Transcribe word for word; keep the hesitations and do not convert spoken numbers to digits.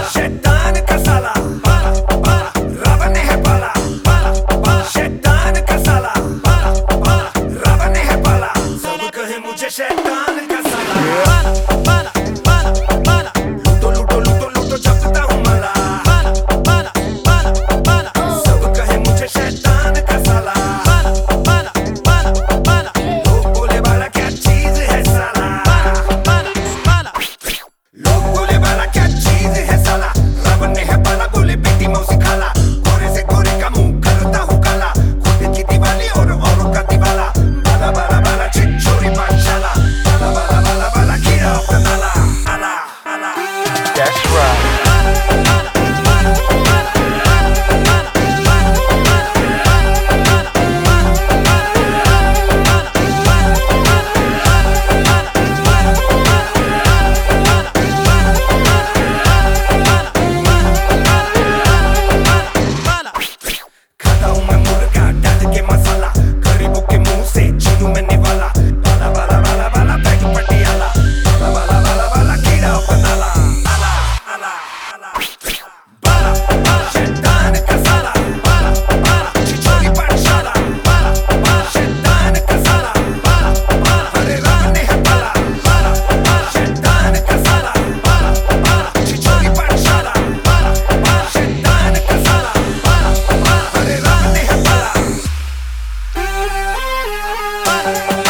शैतान का साला रावण है पाला, शैतान का साला रावण है पाला, सब कहे मुझे शैतान का साला। लूटो लूटो लूटो लूटो जपता हूँ माला, सब कहे मुझे शैतान का साला। लोग बोले वाला क्या चीज है साला, लोग बोले वाला क्या चीज है साला, रावण है पाला बोले बेटी मौसी खाला, गोरे से गोरे का मुंह करता हूँ काला, खुद की दिवाली और औरों का दिवाला, बाला बाला बाला छिछोरी पाठशाला, बाला बाला बाला बाला कीड़ा अपना नाला, आला आला। That's right. खाता हूँ मैं मुर्गा डाल के मसाला, गरीबों के मुंह से छीनूं मैं निवाला, बाला बाला बाला बाला बैग पटियाला, बाला बाला बाला बाला कीड़ा अपना नाला, आला आला आला। बाला बाला शैतान का साला, बाला बाला छिछोरी पाठशाला, बाला बाला शैतान का साला, बाला बाला अरे रावण है पाला, बाला बाला शैतान का साला, बाला बाला छिछोरी पाठशाला, बाला बाला शैतान का साला, बाला बाला अरे रावण है पाला।